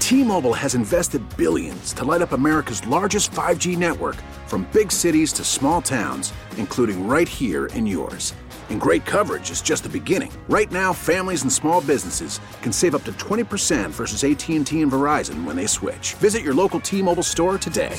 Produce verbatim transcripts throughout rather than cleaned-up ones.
T-Mobile has invested billions to light up America's largest five G network, from big cities to small towns, including right here in yours. And great coverage is just the beginning. Right now, families and small businesses can save up to twenty percent versus A T and T and Verizon when they switch. Visit your local T-Mobile store today.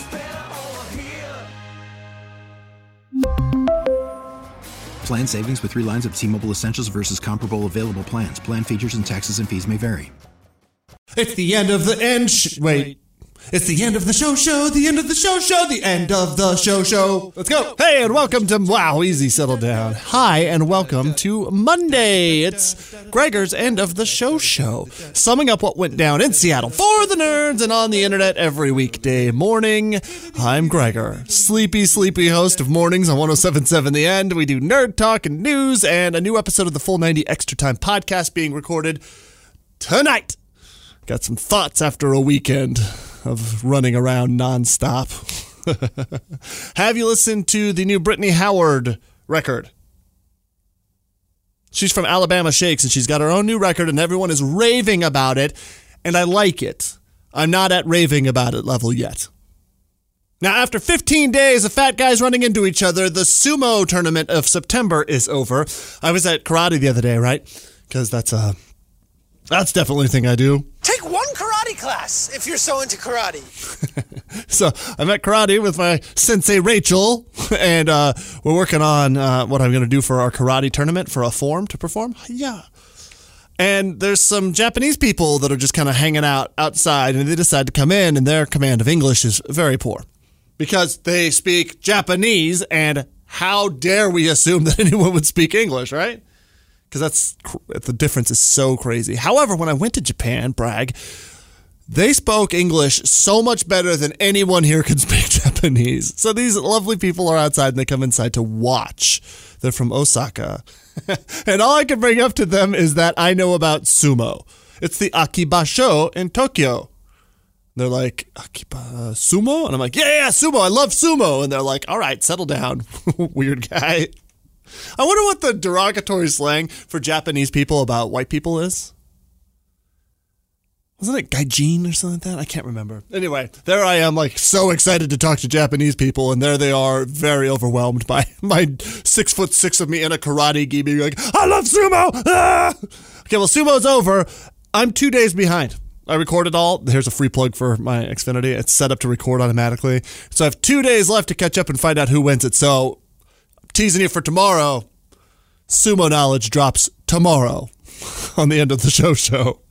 Plan savings with three lines of T-Mobile Essentials versus comparable available plans. Plan features and taxes and fees may vary. It's the end of the end. Sh- wait. It's the end of the show show, the end of the show show, the end of the show show. Let's go. Hey, and welcome to, wow, easy, settle down. Hi, and welcome to Monday. It's Gregor's end of the show show. Summing up what went down in Seattle for the nerds and on the internet every weekday morning. I'm Gregor, sleepy, sleepy host of Mornings on one oh seven point seven The End. We do nerd talk and news and a new episode of the Full ninety Extra Time podcast being recorded tonight. Got some thoughts after a weekend of running around nonstop. Have you listened to the new Brittany Howard record? She's from Alabama Shakes, and she's got her own new record, and everyone is raving about it, and I like it. I'm not at raving about it level yet. Now, after fifteen days of fat guys running into each other, the sumo tournament of September is over. I was at karate the other day, right? Because that's a... That's definitely a thing I do. Take one karate class if you're so into karate. So I'm at karate with my sensei Rachel, and uh, we're working on uh, what I'm going to do for our karate tournament for a form to perform. Yeah. And there's some Japanese people that are just kind of hanging out outside, and they decide to come in, and their command of English is very poor because they speak Japanese, and how dare we assume that anyone would speak English, right? Because that's the difference is so crazy. However, when I went to Japan, brag, they spoke English so much better than anyone here could speak Japanese. So these lovely people are outside and they come inside to watch. They're from Osaka. And all I can bring up to them is that I know about sumo. It's the Akibasho in Tokyo. They're like, Akiba sumo? And I'm like, yeah, yeah, sumo. I love sumo. And they're like, all right, settle down, weird guy. I wonder what the derogatory slang for Japanese people about white people is. Wasn't it gaijin or something like that? I can't remember. Anyway, there I am, like, so excited to talk to Japanese people, and there they are, very overwhelmed by my six foot six of me in a karate gi being like, I love sumo! Ah! Okay, well, sumo's over. I'm two days behind. I recorded all. Here's a free plug for my Xfinity. It's set up to record automatically. So I have two days left to catch up and find out who wins it. So... teasing you for tomorrow. Sumo knowledge drops tomorrow on the end of the show show.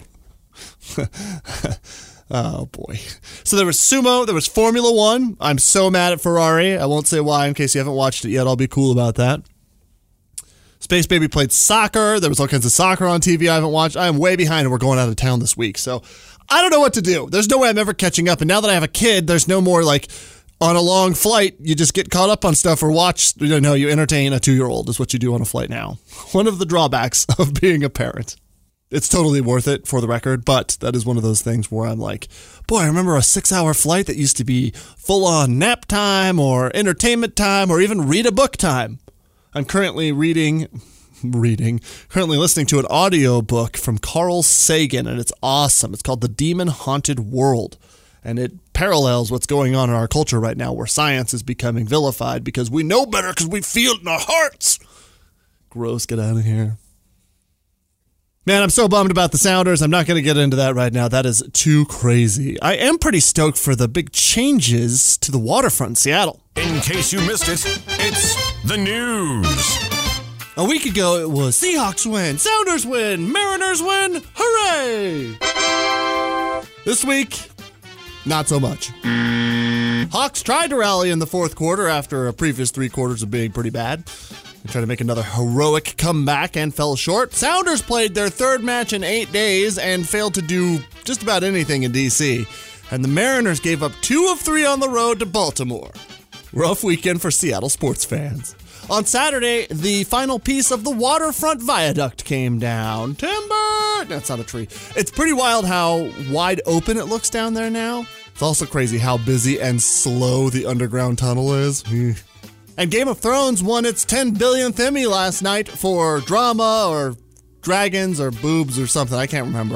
Oh, boy. So there was sumo. There was Formula One. I'm so mad at Ferrari. I won't say why in case you haven't watched it yet. I'll be cool about that. Space Baby played soccer. There was all kinds of soccer on T V I haven't watched. I am way behind and we're going out of town this week. So I don't know what to do. There's no way I'm ever catching up. And now that I have a kid, there's no more like... on a long flight, you just get caught up on stuff or watch, you know, you entertain a two-year-old is what you do on a flight now. One of the drawbacks of being a parent. It's totally worth it for the record, but that is one of those things where I'm like, boy, I remember a six-hour flight that used to be full-on nap time or entertainment time or even read a book time. I'm currently reading, reading, currently listening to an audio book from Carl Sagan, and it's awesome. It's called The Demon Haunted World. And it parallels what's going on in our culture right now where science is becoming vilified because we know better because we feel it in our hearts. Gross, get out of here. Man, I'm so bummed about the Sounders. I'm not going to get into that right now. That is too crazy. I am pretty stoked for the big changes to the waterfront in Seattle. In case you missed it, it's the news. A week ago, it was Seahawks win, Sounders win, Mariners win, hooray! This week... not so much. Hawks tried to rally in the fourth quarter after a previous three quarters of being pretty bad. They tried to make another heroic comeback and fell short. Sounders played their third match in eight days and failed to do just about anything in D C. And the Mariners gave up two of three on the road to Baltimore. Rough weekend for Seattle sports fans. On Saturday, the final piece of the waterfront viaduct came down. Timber! That's not a tree. It's pretty wild how wide open it looks down there now. It's also crazy how busy and slow the underground tunnel is. And Game of Thrones won its ten billionth Emmy last night for drama or dragons or boobs or something. I can't remember.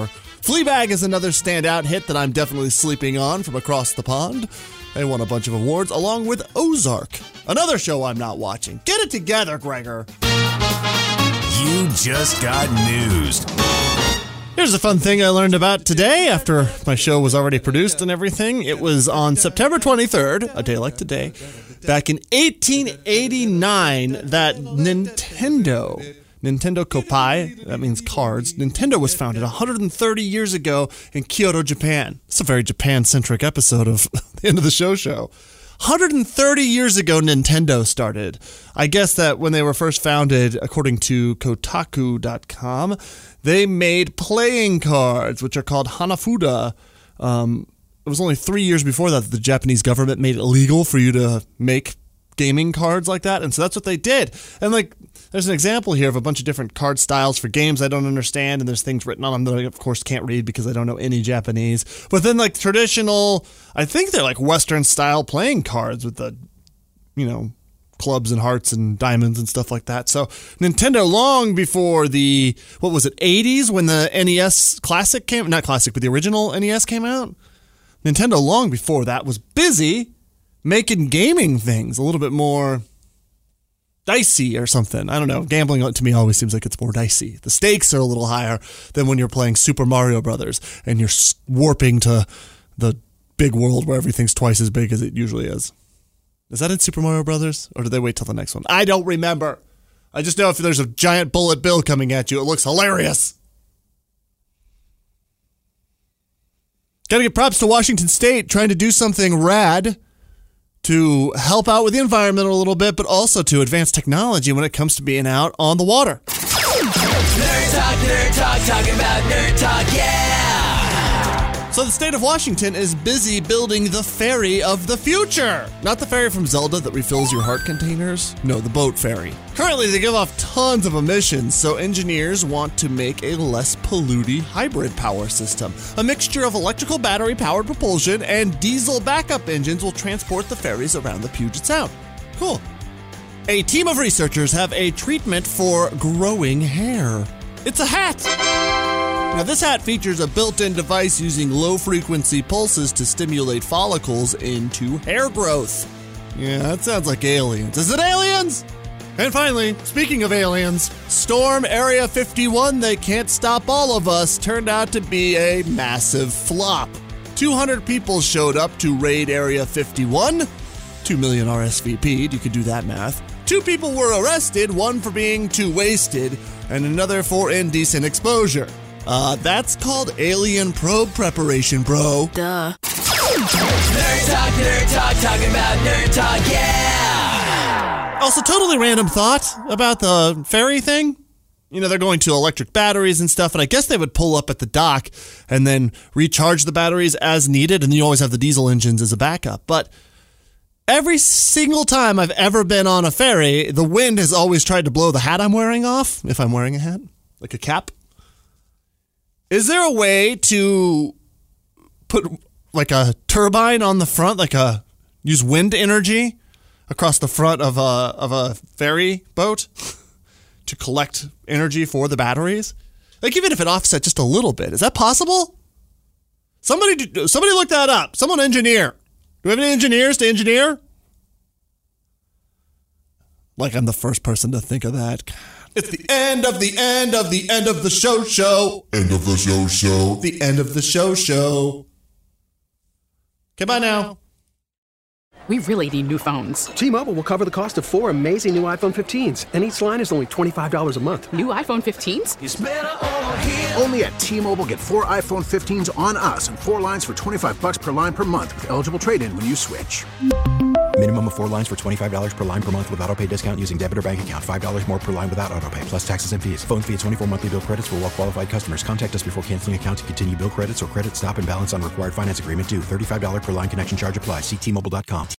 Fleabag is another standout hit that I'm definitely sleeping on from across the pond. They won a bunch of awards, along with Ozark, another show I'm not watching. Get it together, Gregor. You just got newsed. Here's a fun thing I learned about today after my show was already produced and everything. It was on September twenty-third, a day like today, back in eighteen eighty-nine, that Nintendo, Nintendo Kopai, that means cards, Nintendo was founded one hundred thirty years ago in Kyoto, Japan. It's a very Japan-centric episode of the End of the Show show. one hundred thirty years ago, Nintendo started. I guess that when they were first founded, according to Kotaku dot com, they made playing cards, which are called Hanafuda. Um, it was only three years before that that the Japanese government made it illegal for you to make gaming cards like that, and so that's what they did. And like, there's an example here of a bunch of different card styles for games I don't understand, and there's things written on them that I, of course, can't read because I don't know any Japanese. But then, like, traditional, I think they're like Western-style playing cards with the, you know, clubs and hearts and diamonds and stuff like that. So Nintendo, long before the, what was it, eighties when the N E S Classic came, not Classic, but the original N E S came out, Nintendo, long before that, was busy making gaming things a little bit more dicey or something. I don't know. Gambling to me always seems like it's more dicey. The stakes are a little higher than when you're playing Super Mario Brothers and you're warping to the big world where everything's twice as big as it usually is. Is that in Super Mario Brothers? Or do they wait till the next one? I don't remember. I just know if there's a giant bullet bill coming at you, it looks hilarious. Gotta give props to Washington State trying to do something rad to help out with the environment a little bit, but also to advance technology when it comes to being out on the water. Nerd Talk, Nerd Talk, talking about Nerd Talk, yeah! So the state of Washington is busy building the ferry of the future. Not the ferry from Zelda that refills your heart containers. No, the boat ferry. Currently, they give off tons of emissions, so engineers want to make a less polluting hybrid power system. A mixture of electrical battery-powered propulsion and diesel backup engines will transport the ferries around the Puget Sound. Cool. A team of researchers have a treatment for growing hair. It's a hat. Now, this hat features a built-in device using low-frequency pulses to stimulate follicles into hair growth. Yeah, that sounds like aliens. Is it aliens? And finally, speaking of aliens, Storm Area fifty-one, They Can't Stop All of Us, turned out to be a massive flop. two hundred people showed up to raid Area fifty-one. two million R S V P'd, you could do that math. Two people were arrested, one for being too wasted, and another for indecent exposure. Uh, that's called alien probe preparation, bro. Duh. Nerd Talk, Nerd Talk, talking about Nerd Talk, yeah! Also, totally random thought about the ferry thing. You know, they're going to electric batteries and stuff, and I guess they would pull up at the dock and then recharge the batteries as needed, and you always have the diesel engines as a backup. But every single time I've ever been on a ferry, the wind has always tried to blow the hat I'm wearing off, if I'm wearing a hat, like a cap. Is there a way to put like a turbine on the front, like a use wind energy across the front of a of a ferry boat to collect energy for the batteries? Like even if it offset just a little bit, is that possible? Somebody, somebody look that up. Someone engineer. Do we have any engineers to engineer? Like I'm the first person to think of that. It's the end of the end of the end of the show show. End of the show show. The end of the show show. Okay, bye now. We really need new phones. T-Mobile will cover the cost of four amazing new iPhone fifteens, and each line is only twenty-five dollars a month. New iPhone fifteens? It's better over here. Only at T-Mobile, get four iPhone fifteens on us and four lines for twenty-five bucks per line per month with eligible trade-in when you switch. Minimum of four lines for twenty-five dollars per line per month with autopay discount using debit or bank account. five dollars more per line without autopay, plus taxes and fees. Phone fee at twenty-four monthly bill credits for well-qualified customers. Contact us before canceling account to continue bill credits or credit stop and balance on required finance agreement due. thirty-five dollars per line connection charge applies. See T Mobile dot com.